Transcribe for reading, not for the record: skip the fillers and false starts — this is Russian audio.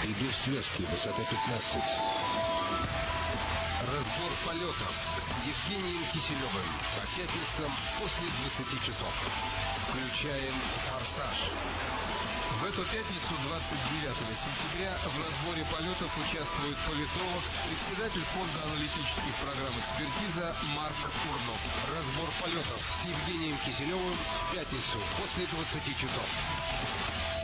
Прибег связки, высота 15. Разбор полетов с Евгением Киселевым по пятницам после 20 часов. Включаем «Форсаж». В эту пятницу, 29 сентября, в разборе полетов участвует политолог, председатель фонда аналитических программ «Экспертиза» Марк Курнов. Разбор полетов с Евгением Киселевым в пятницу после 20 часов.